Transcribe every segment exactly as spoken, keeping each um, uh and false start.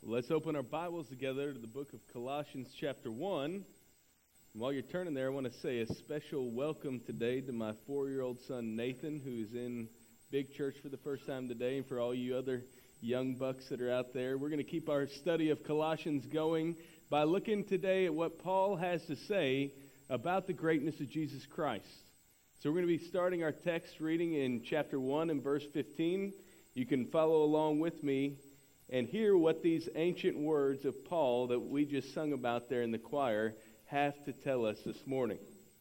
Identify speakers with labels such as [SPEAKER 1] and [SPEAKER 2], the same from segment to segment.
[SPEAKER 1] Let's open our Bibles together to the book of Colossians chapter one. And while you're turning there, I want to say a special welcome today to my four-year-old son Nathan, who is in Big Church for the first time today, and for all you other young bucks that are out there. We're going to keep our study of Colossians going by looking today at what Paul has to say about the greatness of Jesus Christ. So we're going to be starting our text reading in chapter one and verse fifteen. You can follow along with me and hear what these ancient words of Paul that we just sung about there in the choir have to tell us this morning.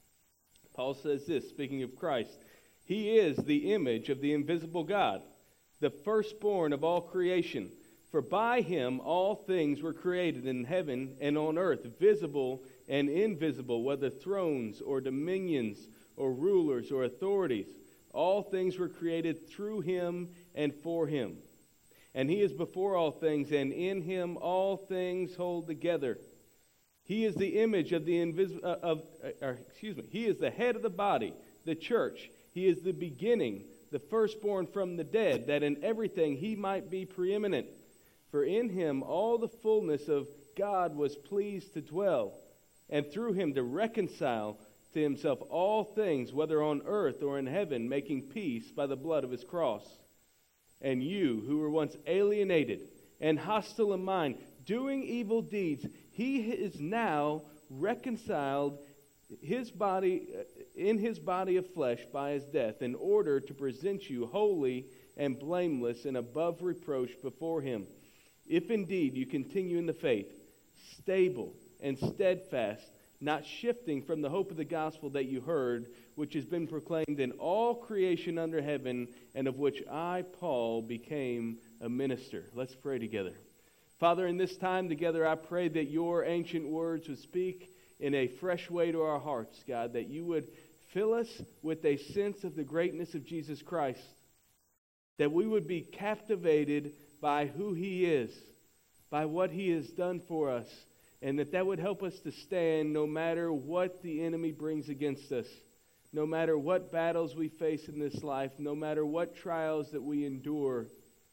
[SPEAKER 1] Paul says this, speaking of Christ, "He is the image of the invisible God, the firstborn of all creation. For by him all things were created in heaven and on earth, visible and invisible, whether thrones or dominions or rulers or authorities. All things were created through him and for him. And he is before all things, and in him all things hold together. He is the image of the invisible, uh, of, uh, excuse me, he is the head of the body, the church. He is the beginning, the firstborn from the dead, that in everything he might be preeminent. For in him all the fullness of God was pleased to dwell, and through him to reconcile to himself all things, whether on earth or in heaven, making peace by the blood of his cross. And you, who were once alienated and hostile in mind, doing evil deeds, he is now reconciled his body in his body of flesh by his death, in order to present you holy and blameless and above reproach before him. If indeed you continue in the faith, stable and steadfast, not shifting from the hope of the gospel that you heard, which has been proclaimed in all creation under heaven, and of which I, Paul, became a minister." Let's pray together. Father, in this time together, I pray that your ancient words would speak in a fresh way to our hearts, God, that you would fill us with a sense of the greatness of Jesus Christ, that we would be captivated by who he is, by what he has done for us, and that that would help us to stand no matter what the enemy brings against us, no matter what battles we face in this life, no matter what trials that we endure.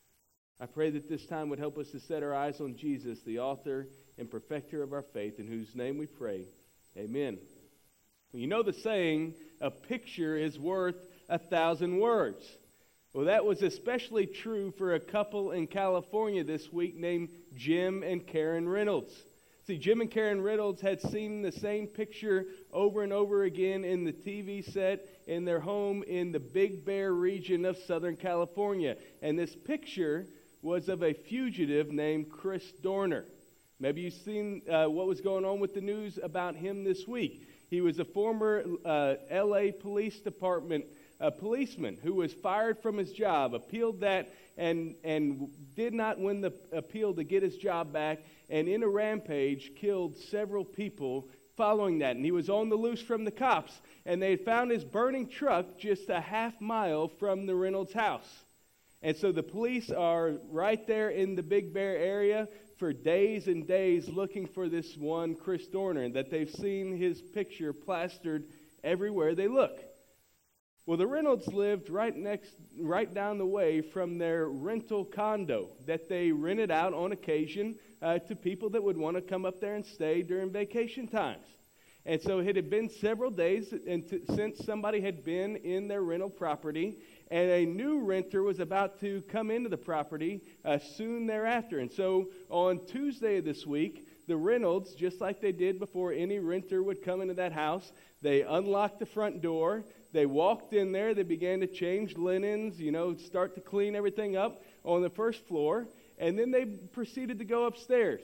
[SPEAKER 1] I pray that this time would help us to set our eyes on Jesus, the author and perfecter of our faith, in whose name we pray. Amen. You know the saying, a picture is worth a thousand words. Well, that was especially true for a couple in California this week named Jim and Karen Reynolds. See, Jim and Karen Reynolds had seen the same picture over and over again in the T V set in their home in the Big Bear region of Southern California. And this picture was of a fugitive named Chris Dorner. Maybe you've seen uh, what was going on with the news about him this week. He was a former uh, L A Police Department uh, policeman who was fired from his job, appealed that, and, and did not win the appeal to get his job back, and in a rampage killed several people following that. And he was on the loose from the cops, and they had found his burning truck just a half mile from the Reynolds house. And so the police are right there in the Big Bear area for days and days looking for this one Chris Dorner, and that they've seen his picture plastered everywhere they look. Well, the Reynolds lived right next, right down the way from their rental condo that they rented out on occasion uh, to people that would want to come up there and stay during vacation times. And so it had been several days and t- since somebody had been in their rental property, and a new renter was about to come into the property uh, soon thereafter. And so on Tuesday of this week, the Reynolds, just like they did before any renter would come into that house, they unlocked the front door. They walked in there. They began to change linens, you know, start to clean everything up on the first floor. And then they proceeded to go upstairs.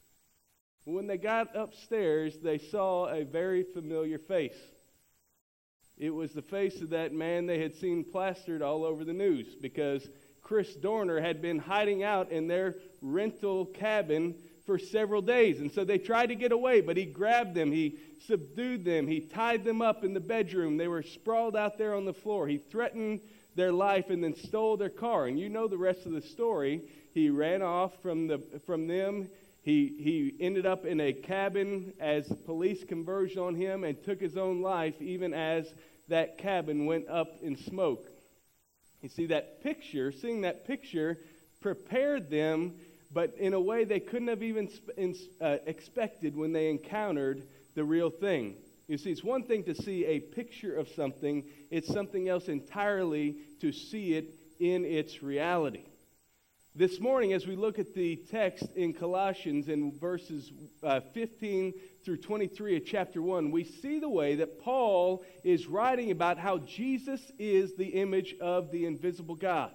[SPEAKER 1] When they got upstairs, they saw a very familiar face. It was the face of that man they had seen plastered all over the news, because Chris Dorner had been hiding out in their rental cabin for several days. And so they tried to get away, but he grabbed them, he subdued them, he tied them up in the bedroom. They were sprawled out there on the floor. He threatened their life and then stole their car. And you know the rest of the story. He ran off from the from them. He, he ended up in a cabin as police converged on him and took his own life, even as that cabin went up in smoke. You see, that picture, seeing that picture prepared them but in a way they couldn't have even sp- in, uh, expected when they encountered the real thing. You see, it's one thing to see a picture of something. It's something else entirely to see it in its reality. This morning, as we look at the text in Colossians in verses uh, fifteen through twenty-three of chapter one, we see the way that Paul is writing about how Jesus is the image of the invisible God.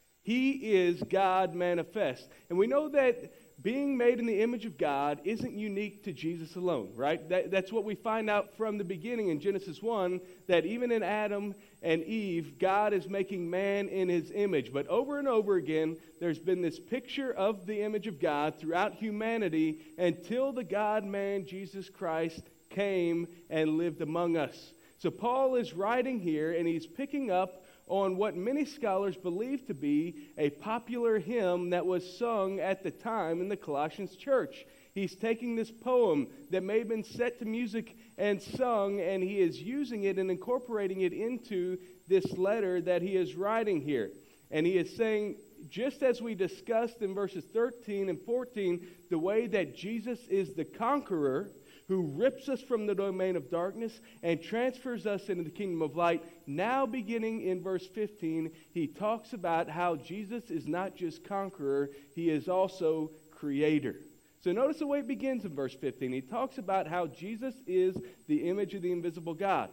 [SPEAKER 1] He is God manifest. And we know that being made in the image of God isn't unique to Jesus alone, right? That, that's what we find out from the beginning in Genesis one, that even in Adam and Eve, God is making man in his image. But over and over again, there's been this picture of the image of God throughout humanity until the God-man Jesus Christ came and lived among us. So Paul is writing here, and he's picking up on what many scholars believe to be a popular hymn that was sung at the time in the Colossians church. He's taking this poem that may have been set to music and sung, and he is using it and incorporating it into this letter that he is writing here. And he is saying, just as we discussed in verses thirteen and fourteen, the way that Jesus is the conqueror who rips us from the domain of darkness and transfers us into the kingdom of light. Now beginning in verse fifteen, he talks about how Jesus is not just conqueror, he is also creator. So notice the way it begins in verse fifteen. He talks about how Jesus is the image of the invisible God.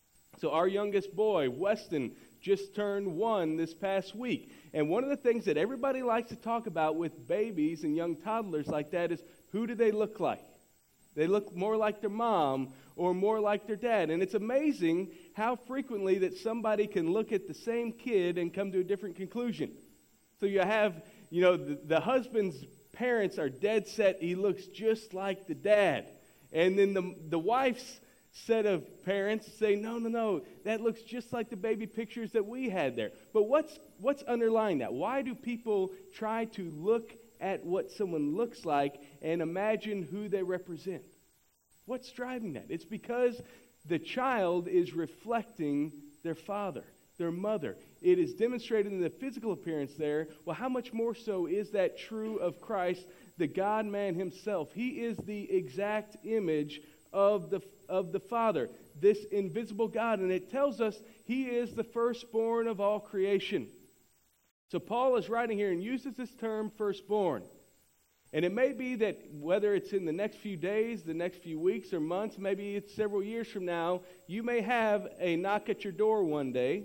[SPEAKER 1] So our youngest boy, Weston, just turned one this past week. And one of the things that everybody likes to talk about with babies and young toddlers like that is, who do they look like? They look more like their mom or more like their dad. And it's amazing how frequently that somebody can look at the same kid and come to a different conclusion. So you have, you know, the, the husband's parents are dead set, he looks just like the dad. And then the, the wife's set of parents say, no, no, no, that looks just like the baby pictures that we had there. But what's what's underlying that? Why do people try to look at what someone looks like and imagine who they represent? What's driving that? It's because the child is reflecting their father, their mother. It is demonstrated in the physical appearance there. Well, how much more so is that true of Christ, the God-man himself? He is the exact image of the of the Father, this invisible God. And it tells us he is the firstborn of all creation. So Paul is writing here and uses this term firstborn. And it may be that whether it's in the next few days, the next few weeks or months, maybe it's several years from now, you may have a knock at your door one day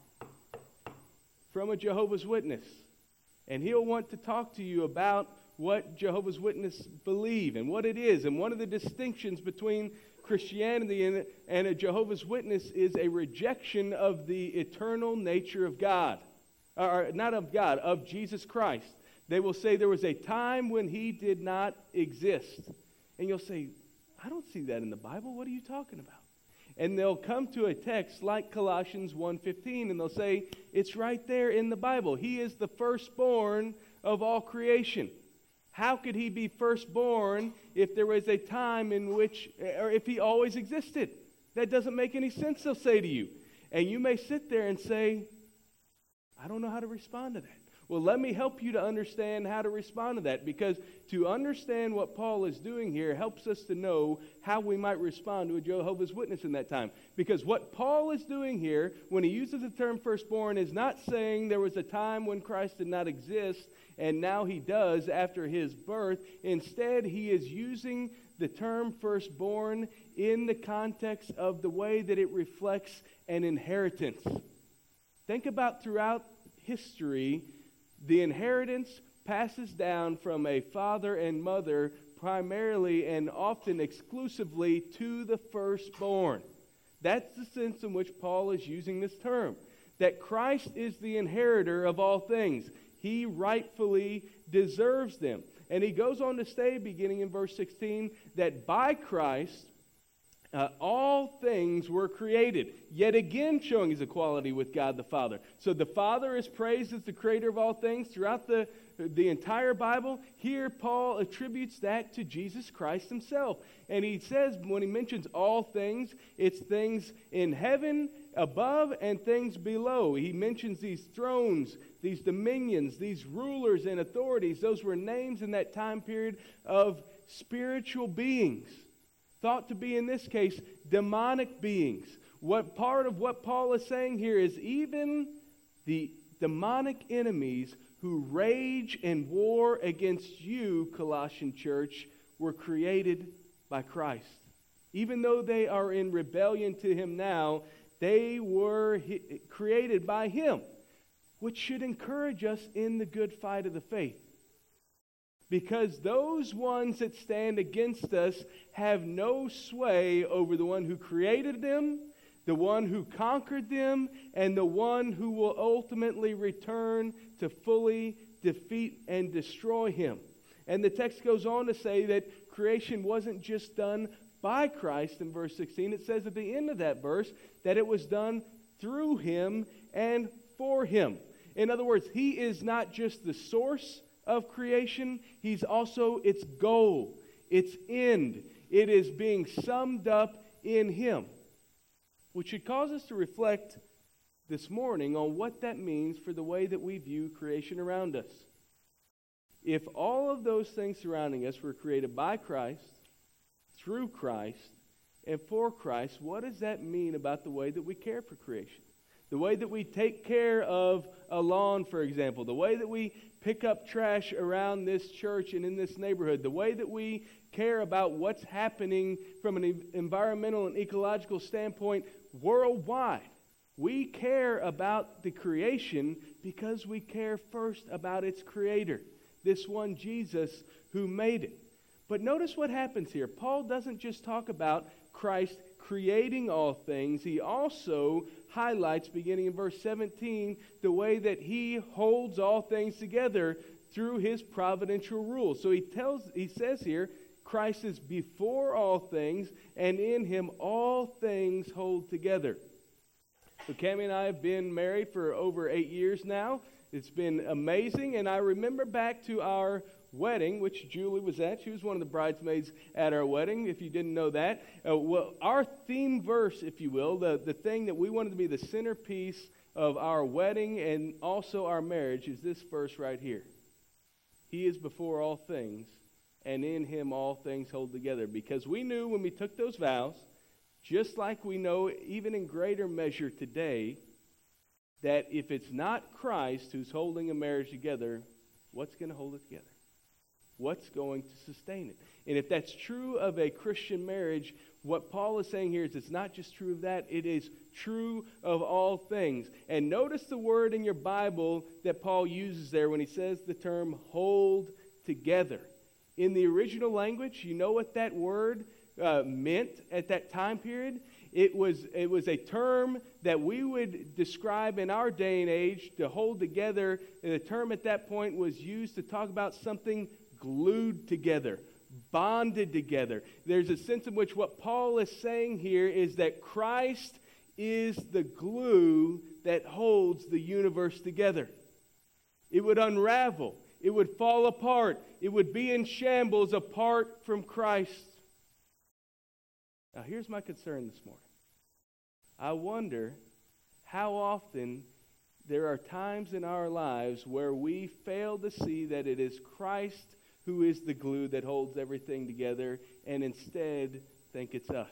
[SPEAKER 1] from a Jehovah's Witness. And he'll want to talk to you about what Jehovah's Witnesses believe and what it is. And one of the distinctions between Christianity and, and a Jehovah's Witness is a rejection of the eternal nature of God. Or not of God, of Jesus Christ. They will say there was a time when he did not exist. And you'll say, I don't see that in the Bible. What are you talking about? And they'll come to a text like Colossians one fifteen, and they'll say, it's right there in the Bible. He is the firstborn of all creation. How could he be firstborn if there was a time in which, or if he always existed? That doesn't make any sense, they'll say to you. And you may sit there and say, I don't know how to respond to that. Well, let me help you to understand how to respond to that, because to understand what Paul is doing here helps us to know how we might respond to a Jehovah's Witness in that time. Because what Paul is doing here, when he uses the term firstborn, is not saying there was a time when Christ did not exist and now he does after his birth. Instead, he is using the term firstborn in the context of the way that it reflects an inheritance. Think about throughout history, the inheritance passes down from a father and mother primarily and often exclusively to the firstborn. That's the sense in which Paul is using this term, that Christ is the inheritor of all things. He rightfully deserves them. And he goes on to say, beginning in verse sixteen, that by Christ Uh, all things were created, yet again showing his equality with God the Father. So the Father is praised as the creator of all things throughout the, the entire Bible. Here Paul attributes that to Jesus Christ himself. And he says, when he mentions all things, it's things in heaven above and things below. He mentions these thrones, these dominions, these rulers and authorities. Those were names in that time period of spiritual beings, thought to be, in this case, demonic beings. What part of what Paul is saying here is even the demonic enemies who rage and war against you, Colossian church, were created by Christ. Even though they are in rebellion to him now, they were created by him, which should encourage us in the good fight of the faith. Because those ones that stand against us have no sway over the one who created them, the one who conquered them, and the one who will ultimately return to fully defeat and destroy him. And the text goes on to say that creation wasn't just done by Christ in verse sixteen. It says at the end of that verse that it was done through him and for him. In other words, he is not just the source of creation, he's also its goal, its end. It is being summed up in him, which should cause us to reflect this morning on what that means for the way that we view creation around us. If all of those things surrounding us were created by Christ, through Christ, and for Christ, what does that mean about the way that we care for creation? The way that we take care of a lawn, for example, the way that we pick up trash around this church and in this neighborhood, the way that we care about what's happening from an environmental and ecological standpoint worldwide. We care about the creation because we care first about its creator, this one Jesus who made it. But notice what happens here. Paul doesn't just talk about Christ creating all things. He also highlights, beginning in verse seventeen, the way that he holds all things together through his providential rule. So he tells, he says here, Christ is before all things, and in him all things hold together. So Cammie and I have been married for over eight years now. It's been amazing, and I remember back to our wedding, which Julie was at. She was one of the bridesmaids at our wedding, if you didn't know that. Uh, well, our theme verse, if you will, the, the thing that we wanted to be the centerpiece of our wedding and also our marriage is this verse right here. He is before all things, and in him all things hold together. Because we knew when we took those vows, just like we know even in greater measure today, that if it's not Christ who's holding a marriage together, what's going to hold it together? What's going to sustain it? And if that's true of a Christian marriage, what Paul is saying here is it's not just true of that, it is true of all things. And notice the word in your Bible that Paul uses there when he says the term hold together. In the original language, you know what that word uh, meant at that time period? It was, it was a term that we would describe in our day and age to hold together. And the term at that point was used to talk about something glued together, bonded together. There's a sense in which what Paul is saying here is that Christ is the glue that holds the universe together. It would unravel. It would fall apart. It would be in shambles apart from Christ. Now, here's my concern this morning. I wonder how often there are times in our lives where we fail to see that it is Christ who is the glue that holds everything together, and instead think it's us.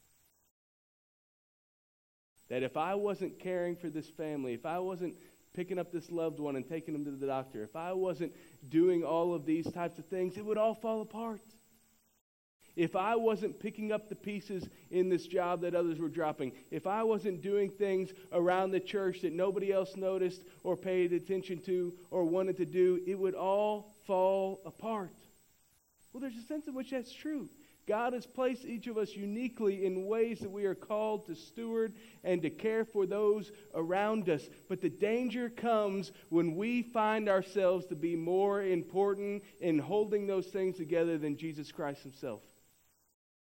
[SPEAKER 1] That if I wasn't caring for this family, if I wasn't picking up this loved one and taking them to the doctor, if I wasn't doing all of these types of things, it would all fall apart. If I wasn't picking up the pieces in this job that others were dropping, if I wasn't doing things around the church that nobody else noticed or paid attention to or wanted to do, it would all fall apart. Well, there's a sense in which that's true. God has placed each of us uniquely in ways that we are called to steward and to care for those around us. But the danger comes when we find ourselves to be more important in holding those things together than Jesus Christ himself.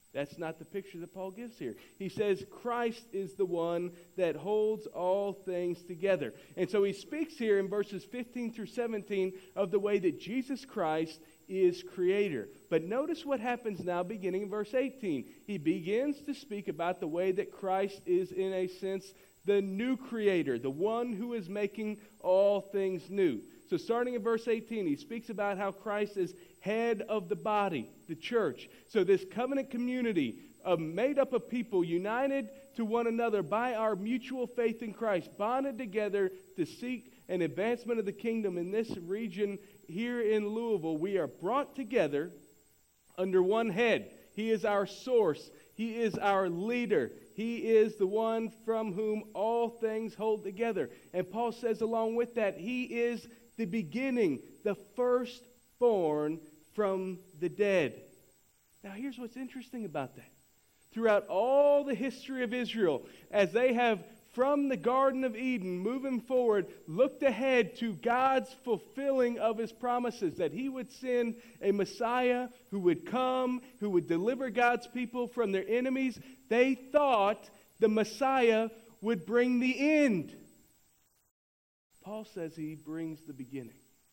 [SPEAKER 1] That's not the picture that Paul gives here. He says Christ is the one that holds all things together. And so he speaks here in verses fifteen through seventeen of the way that Jesus Christ is creator. But notice what happens now beginning in verse eighteen. He begins to speak about the way that Christ is, in a sense, the new creator, the one who is making all things new. So starting in verse eighteen, he speaks about how Christ is head of the body, the church. So this covenant community uh, made up of people united to one another by our mutual faith in Christ, bonded together to seek an advancement of the kingdom in this region here in Louisville. We are brought together under one head. He is our source. He is our leader. He is the one from whom all things hold together. And Paul says along with that, he is the beginning, the firstborn from the dead. Now here's what's interesting about that. Throughout all the history of Israel, as they have from the Garden of Eden moving forward, looked ahead to God's fulfilling of his promises, that he would send a Messiah who would come, who would deliver God's people from their enemies, they thought the Messiah would bring the end. Paul says he brings the beginning.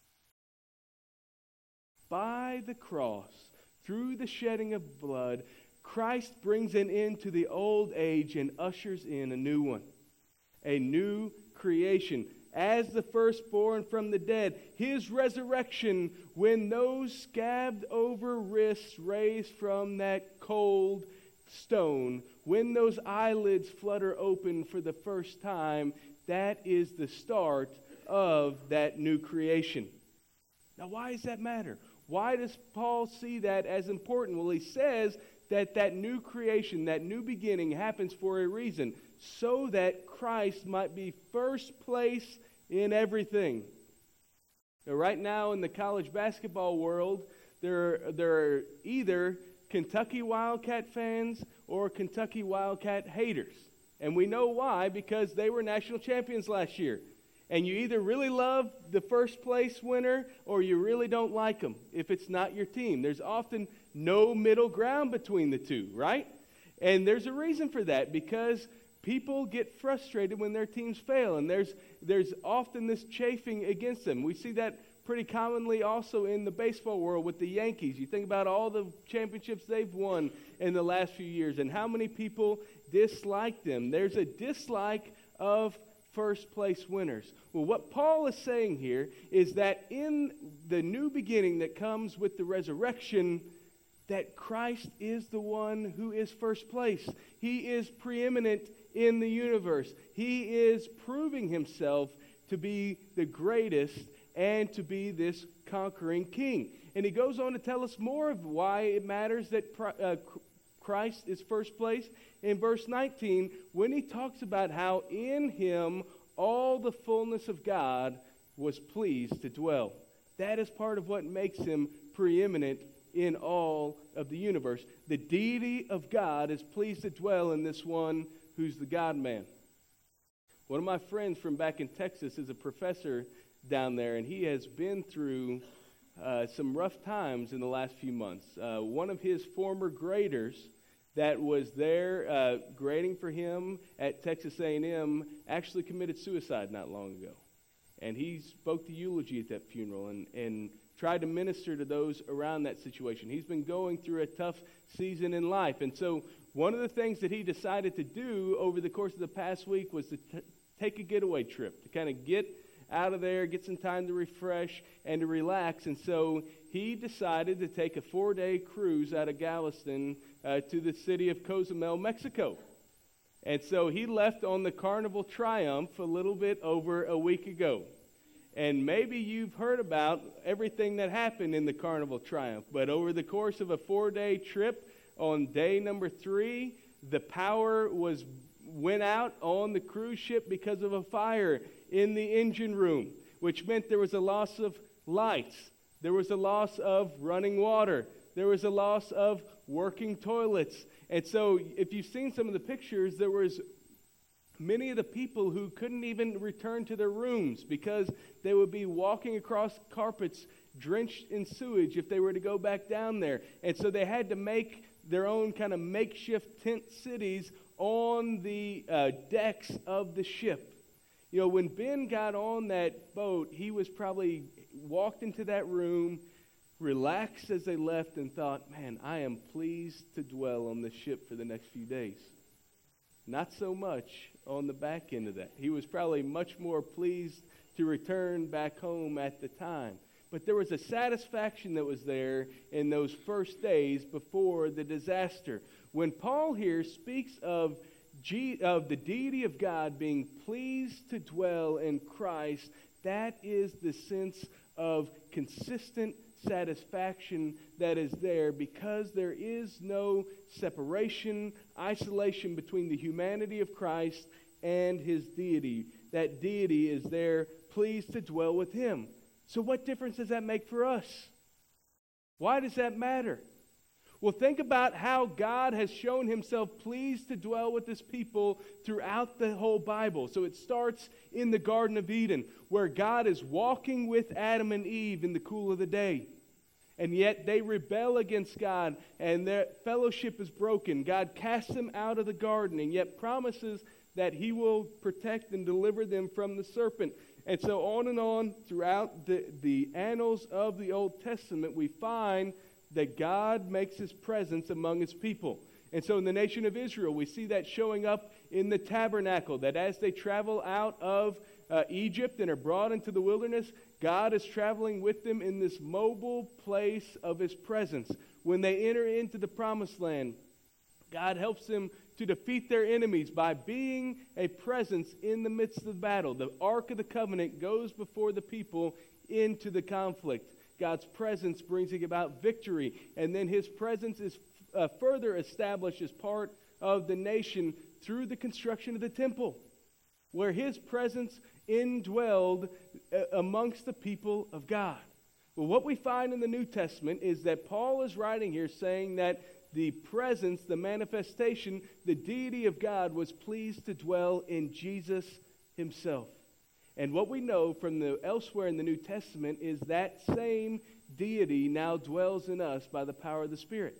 [SPEAKER 1] By the cross, through the shedding of blood, Christ brings an end to the old age and ushers in a new one, a new creation. As the firstborn from the dead, his resurrection, when those scabbed over wrists raised from that cold stone, when those eyelids flutter open for the first time, that is the start of that new creation. Now, why does that matter? Why does Paul see that as important? Well, he says that that new creation, that new beginning happens for a reason, so that Christ might be first place in everything. Now, right now in the college basketball world, there, there are either Kentucky Wildcat fans or Kentucky Wildcat haters. And we know why, because they were national champions last year. And you either really love the first place winner or you really don't like them if it's not your team. There's often no middle ground between the two, right? And there's a reason for that, because people get frustrated when their teams fail, and there's there's often this chafing against them. We see that pretty commonly also in the baseball world with the Yankees. You think about all the championships they've won in the last few years and how many people dislike them. There's a dislike of first place winners. Well, what Paul is saying here is that in the new beginning that comes with the resurrection, that Christ is the one who is first place. He is preeminent in the universe. He is proving himself to be the greatest and to be this conquering king. And he goes on to tell us more of why it matters that uh, Christ is first place in verse nineteen, when he talks about how in him all the fullness of God was pleased to dwell. That is part of what makes him preeminent in all of the universe. The deity of God is pleased to dwell in this one who's the God-man. One of my friends from back in Texas is a professor down there, and he has been through uh, some rough times in the last few months. Uh, one of his former graders that was there uh, grading for him at Texas A and M actually committed suicide not long ago. And he spoke the eulogy at that funeral and, and tried to minister to those around that situation. He's been going through a tough season in life. And so one of the things that he decided to do over the course of the past week was to t- take a getaway trip, to kind of get out of there, get some time to refresh and to relax. And so he decided to take a four-day cruise out of Galveston uh, to the city of Cozumel, Mexico. And so he left on the Carnival Triumph a little bit over a week ago. And maybe you've heard about everything that happened in the Carnival Triumph. But over the course of a four-day trip, on day number three, the power was went out on the cruise ship because of a fire in the engine room, which meant there was a loss of lights. There was a loss of running water. There was a loss of working toilets. And so if you've seen some of the pictures, there was many of the people who couldn't even return to their rooms because they would be walking across carpets drenched in sewage if they were to go back down there. And so they had to make their own kind of makeshift tent cities on the uh, decks of the ship. You know, when Ben got on that boat, he was probably walked into that room, relaxed as they left, and thought, man, I am pleased to dwell on this ship for the next few days. Not so much on the back end of that. He was probably much more pleased to return back home at the time. But there was a satisfaction that was there in those first days before the disaster. When Paul here speaks of, G- of the deity of God being pleased to dwell in Christ, that is the sense of consistent satisfaction that is there, because there is no separation, isolation between the humanity of Christ and his deity. That deity is there, pleased to dwell with him. So what difference does that make for us? Why does that matter? Well, think about how God has shown himself pleased to dwell with his people throughout the whole Bible. So it starts in the Garden of Eden, where God is walking with Adam and Eve in the cool of the day. And yet they rebel against God, and their fellowship is broken. God casts them out of the garden, and yet promises that he will protect and deliver them from the serpent. And so on and on throughout the, the annals of the Old Testament, we find that God makes his presence among his people. And so in the nation of Israel, we see that showing up in the tabernacle, that as they travel out of uh, Egypt and are brought into the wilderness, God is traveling with them in this mobile place of his presence. When they enter into the promised land, God helps them to defeat their enemies by being a presence in the midst of the battle. The Ark of the Covenant goes before the people into the conflict. God's presence brings about victory, and then his presence is uh, further established as part of the nation through the construction of the temple, where his presence indwelled uh, amongst the people of God. Well, what we find in the New Testament is that Paul is writing here saying that the presence, the manifestation, the deity of God was pleased to dwell in Jesus himself. And what we know from the elsewhere in the New Testament is that same deity now dwells in us by the power of the Spirit.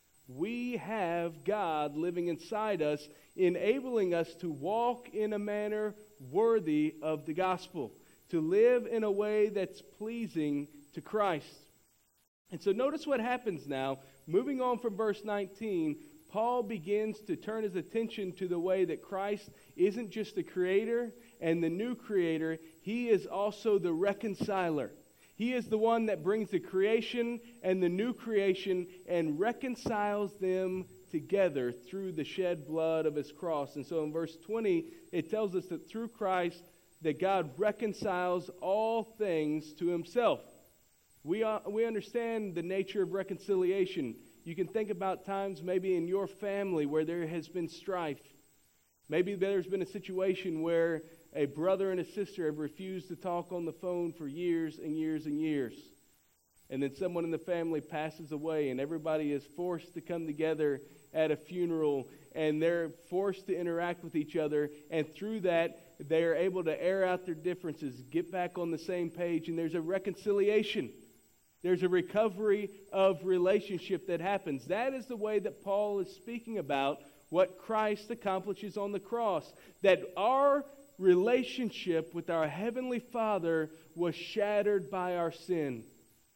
[SPEAKER 1] We have God living inside us, enabling us to walk in a manner worthy of the gospel, to live in a way that's pleasing to Christ. And so notice what happens now. Moving on from verse nineteen, Paul begins to turn his attention to the way that Christ isn't just the creator and the new creator, he is also the reconciler. He is the one that brings the creation and the new creation and reconciles them together through the shed blood of his cross. And so in verse twenty, it tells us that through Christ, that God reconciles all things to himself. We, uh, we understand the nature of reconciliation. You can think about times maybe in your family where there has been strife. Maybe there's been a situation where a brother and a sister have refused to talk on the phone for years and years and years. And then someone in the family passes away, and everybody is forced to come together at a funeral, and they're forced to interact with each other. And through that, they are able to air out their differences, get back on the same page, and there's a reconciliation. There's a recovery of relationship that happens. That is the way that Paul is speaking about what Christ accomplishes on the cross. That our relationship with our Heavenly Father was shattered by our sin.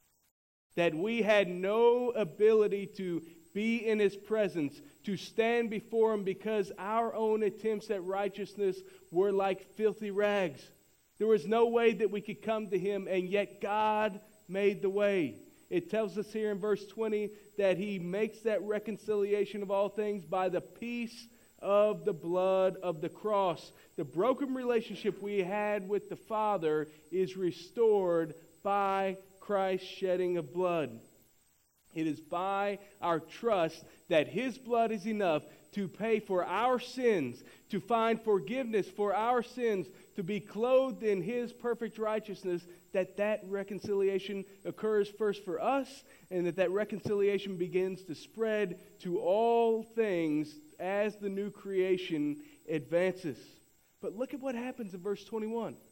[SPEAKER 1] That we had no ability to be in his presence, to stand before him, because our own attempts at righteousness were like filthy rags. There was no way that we could come to him, and yet God made the way. It tells us here in verse twenty that he makes that reconciliation of all things by the peace of the blood of the cross. The broken relationship we had with the Father is restored by Christ's shedding of blood. It is by our trust that his blood is enough to pay for our sins, to find forgiveness for our sins, to be clothed in his perfect righteousness, that that reconciliation occurs first for us, and that that reconciliation begins to spread to all things as the new creation advances. But look at what happens in verse twenty-one.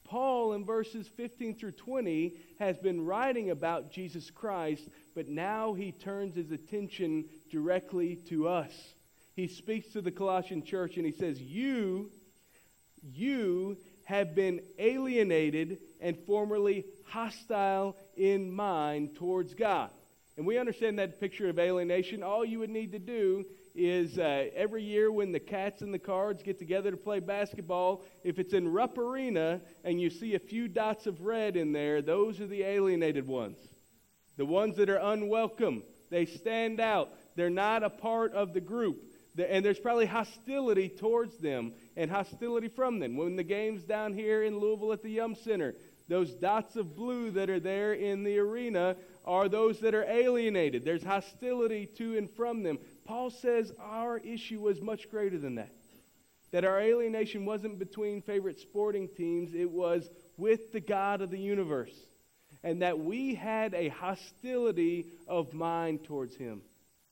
[SPEAKER 1] Paul, in verses fifteen through twenty, has been writing about Jesus Christ, but now he turns his attention directly to us. He speaks to the Colossian church and he says, You, you have been alienated and formerly hostile in mind towards God. And we understand that picture of alienation. All you would need to do is uh, every year when the Cats and the Cards get together to play basketball, if it's in Rupp Arena and you see a few dots of red in there, those are the alienated ones. The ones that are unwelcome. They stand out. They're not a part of the group. And there's probably hostility towards them and hostility from them. When the game's down here in Louisville at the Yum Center, those dots of blue that are there in the arena are those that are alienated. There's hostility to and from them. Paul says our issue was much greater than that. That our alienation wasn't between favorite sporting teams. It was with the God of the universe. And that we had a hostility of mind towards him.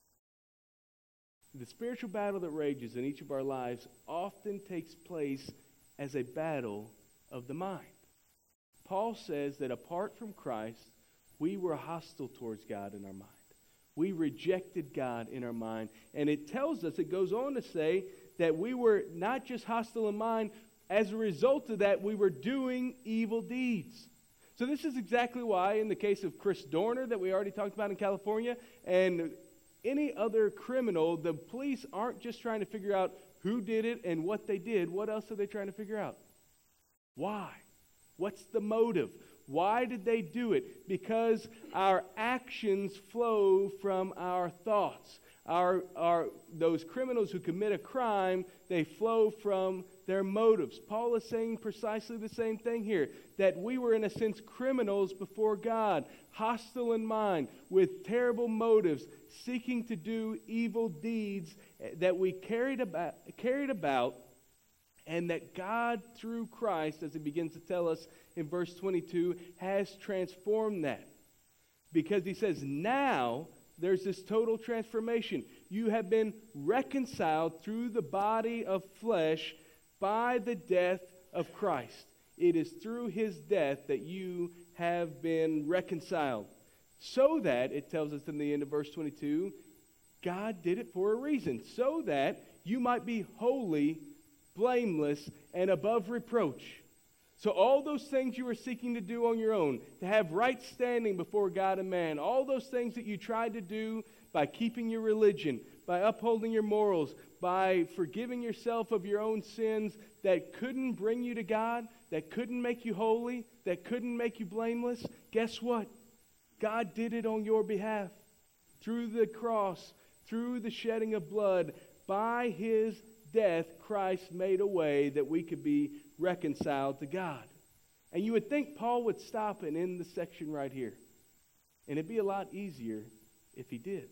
[SPEAKER 1] The spiritual battle that rages in each of our lives often takes place as a battle of the mind. Paul says that apart from Christ, we were hostile towards God in our mind. We rejected God in our mind. And it tells us, it goes on to say, that we were not just hostile in mind, as a result of that, we were doing evil deeds. So this is exactly why, in the case of Chris Dorner, that we already talked about in California, and any other criminal, the police aren't just trying to figure out who did it and what they did. What else are they trying to figure out? Why? What's the motive? Why did they do it? Because our actions flow from our thoughts. Our, our, those criminals who commit a crime, they flow from their motives. Paul is saying precisely the same thing here, that we were in a sense criminals before God, hostile in mind, with terrible motives, seeking to do evil deeds that we carried about, carried about, and that God, through Christ, as he begins to tell us in verse twenty-two, has transformed that. Because he says, now there's this total transformation. You have been reconciled through the body of flesh by the death of Christ. It is through his death that you have been reconciled. So that, it tells us in the end of verse twenty-two, God did it for a reason. So that you might be holy, blameless, and above reproach. So all those things you were seeking to do on your own, to have right standing before God and man, all those things that you tried to do by keeping your religion, by upholding your morals, by forgiving yourself of your own sins that couldn't bring you to God, that couldn't make you holy, that couldn't make you blameless, guess what? God did it on your behalf. Through the cross, through the shedding of blood, by his death, Christ made a way that we could be reconciled to God. And you would think Paul would stop and end the section right here. And it'd be a lot easier if he did.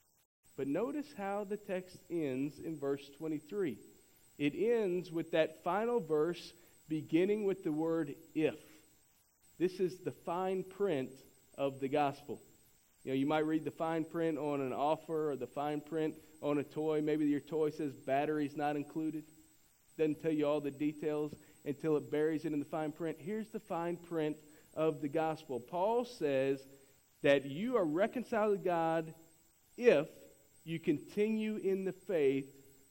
[SPEAKER 1] But notice how the text ends in verse twenty-three. It ends with that final verse beginning with the word if. This is the fine print of the gospel. You know, you might read the fine print on an offer or the fine print on a toy. Maybe your toy says batteries not included. Doesn't tell you all the details until it buries it in the fine print. Here's the fine print of the gospel. Paul says that you are reconciled to God if you continue in the faith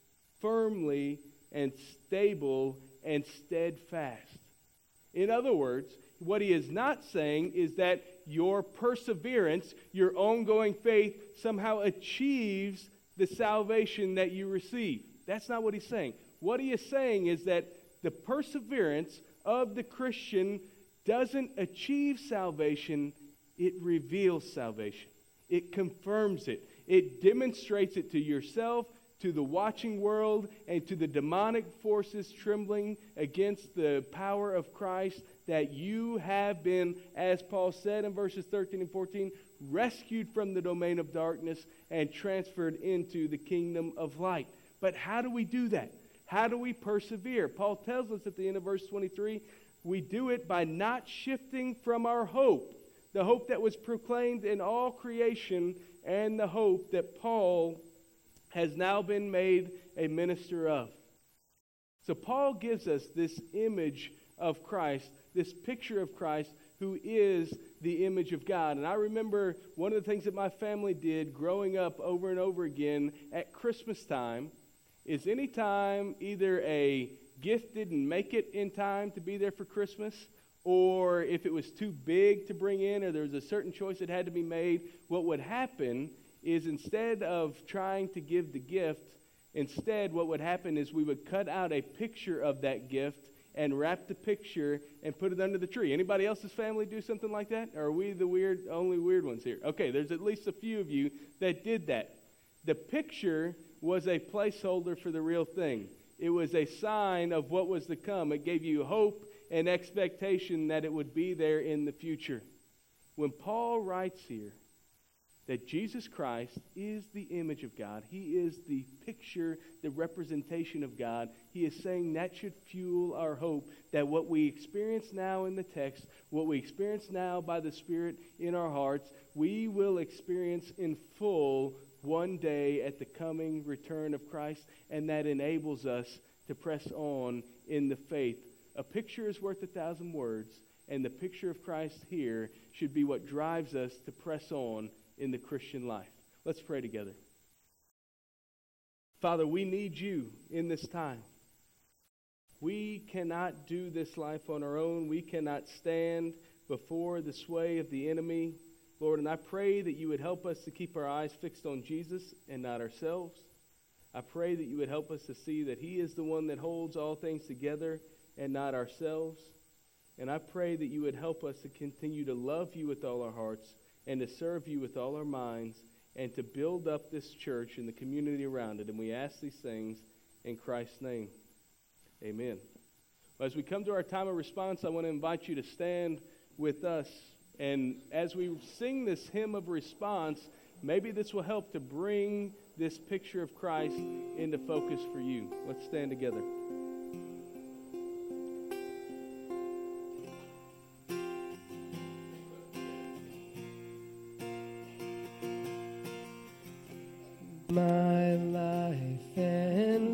[SPEAKER 1] firmly and stable and steadfast. In other words, what he is not saying is that your perseverance, your ongoing faith, somehow achieves the salvation that you receive. That's not what he's saying. What he is saying is that the perseverance of the Christian doesn't achieve salvation, it reveals salvation. It confirms it. It demonstrates it to yourself, to the watching world, and to the demonic forces trembling against the power of Christ, that you have been, as Paul said in verses thirteen and fourteen, rescued from the domain of darkness and transferred into the kingdom of light. But how do we do that? How do we persevere? Paul tells us at the end of verse twenty-three, we do it by not shifting from our hope, the hope that was proclaimed in all creation, and the hope that Paul has now been made a minister of. So Paul gives us this image of Christ, this picture of Christ who is the image of God. And I remember one of the things that my family did growing up over and over again at Christmas time is anytime either a gift didn't make it in time to be there for Christmas, or if it was too big to bring in, or there was a certain choice that had to be made, what would happen is instead of trying to give the gift, instead what would happen is we would cut out a picture of that gift and wrap the picture and put it under the tree. Anybody else's family do something like that? Or are we the weird, only weird ones here? Okay, there's at least a few of you that did that. The picture was a placeholder for the real thing. It was a sign of what was to come. It gave you hope and expectation that it would be there in the future. When Paul writes here that Jesus Christ is the image of God, he is the picture, the representation of God, he is saying that should fuel our hope that what we experience now in the text, what we experience now by the Spirit in our hearts, we will experience in full one day at the coming return of Christ, and that enables us to press on in the faith. A picture is worth a thousand words, and the picture of Christ here should be what drives us to press on in the Christian life. Let's pray together. Father, we need you in this time. We cannot do this life on our own. We cannot stand before the sway of the enemy. Lord, and I pray that you would help us to keep our eyes fixed on Jesus and not ourselves. I pray that you would help us to see that he is the one that holds all things together and not ourselves. And I pray that you would help us to continue to love you with all our hearts and to serve you with all our minds and to build up this church and the community around it. And we ask these things in Christ's name. Amen. Well, as we come to our time of response, I want to invite you to stand with us. And as we sing this hymn of response, maybe this will help to bring this picture of Christ into focus for you. Let's stand together.
[SPEAKER 2] My life